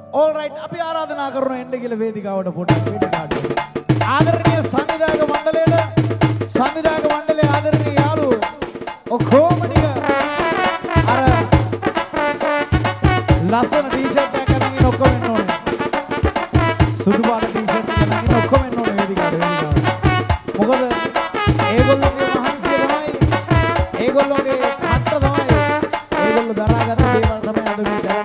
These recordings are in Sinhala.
All right, අපි ආරාධනා කරන එන්න කියලා වේදිකාවට පොඩ්ඩක් වේදිකාවට. ආදරණීය සංවිධායක මණ්ඩලයේ ආදරණීය යාළුවෝ ඔක්කොම ටික අර ලස්සන ටී-ෂර්ට් එකක් අරන් ඉන්න ඔක්කොම එන්න ඕනේ. සුදු පාට ටී-ෂර්ට් එකක් අරන් ඉන්න ඔක්කොම එන්න ඕනේ වේදිකාවට. මොකද ඒගොල්ලෝගේ මහන්සිය තමයි ඒගොල්ලෝගේ කට්ට තමයි ඒගොල්ලෝ දරාගත්ත දේවල් තමයි අද මේ ජයන්ත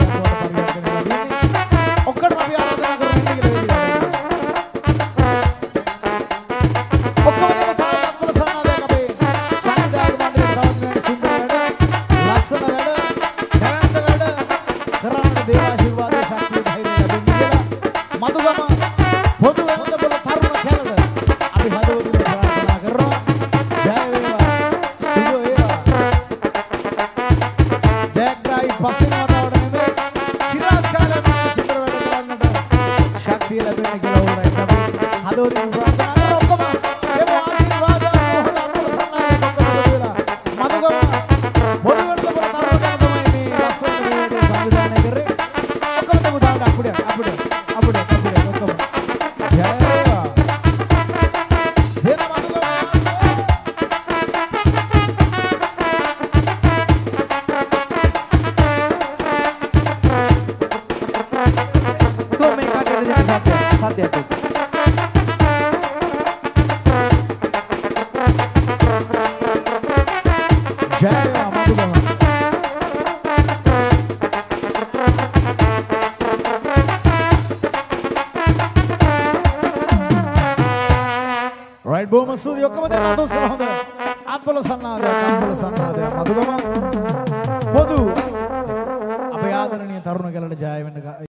බොහොම සුවය ඔක්කොම දෙනා දොස්තර හොඳ අත්පොළ සන්නාදයක් මදුගම පොදු අපේ ආදරණීය තරුණ කැලට ජය වෙන්න